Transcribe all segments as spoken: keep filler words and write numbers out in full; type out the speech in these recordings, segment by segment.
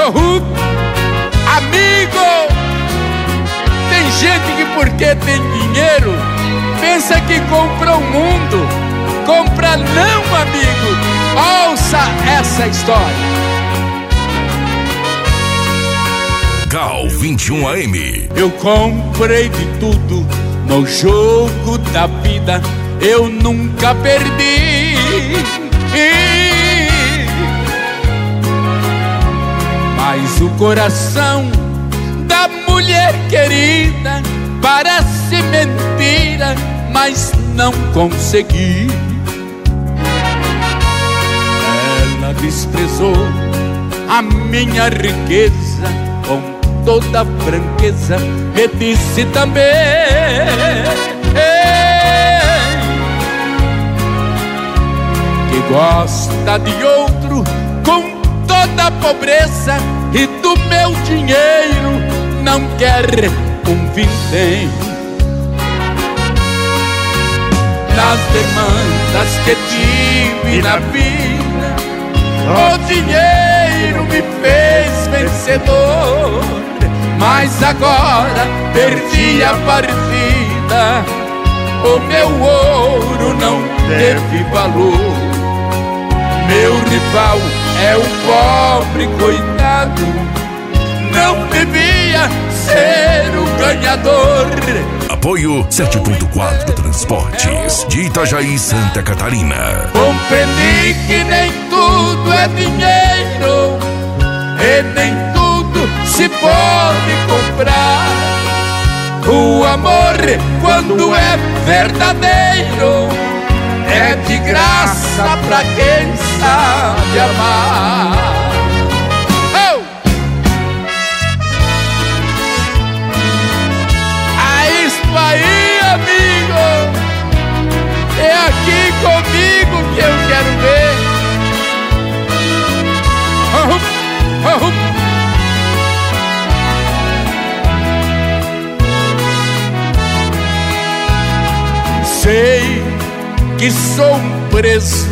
Oh, amigo, tem gente que porque tem dinheiro pensa que compra o mundo. Compra não, amigo. Ouça essa história. Gal vinte e um A M. Eu comprei de tudo no jogo da vida, eu nunca perdi. Mas o coração da mulher querida parece mentira, mas não consegui. Ela desprezou a minha riqueza com toda franqueza, me disse também que gosta de outro com toda a pobreza e do meu dinheiro não quer um vintém. Nas demandas que tive na vida, o dinheiro me fez vencedor. Mas agora perdi a partida, o meu ouro não teve valor. Meu rival é o pobre coitado, não devia ser o ganhador. Apoio sete ponto quatro Transportes de Itajaí, Santa Catarina. Compreendi que nem tudo é dinheiro e nem tudo se pode comprar. O amor, quando é verdadeiro, é de graça pra quem sabe amar. Oh! É isso aí, amigo. É aqui comigo que eu quero ver. Oh, oh, oh. Sei que sou um preso,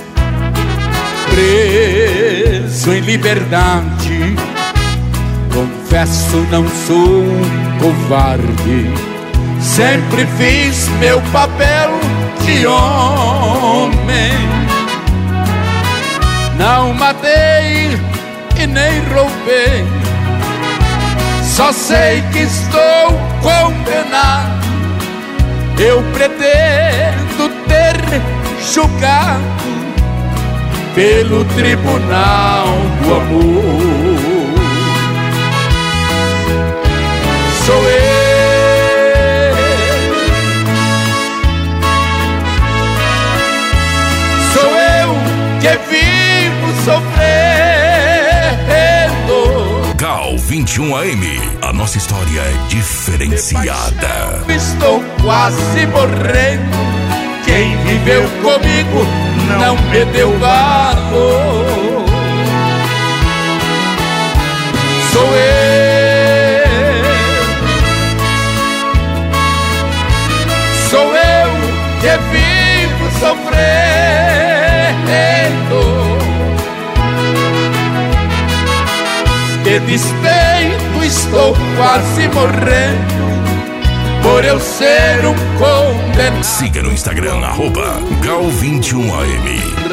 preso em liberdade. Confesso, não sou um covarde, sempre fiz meu papel de homem. Não matei e nem roubei, só sei que estou condenado. Eu pretendo ter julgado pelo tribunal do amor. Sou eu, sou eu que vivo sofrendo. Gal vinte e um A M, a nossa história é diferenciada. Estou quase morrendo, quem viveu comigo não me deu valor. Sou eu, sou eu que vivo sofrendo. De despeito estou quase morrendo, por eu ser um condenado. Siga no Instagram, arroba Gal vinte e um A M.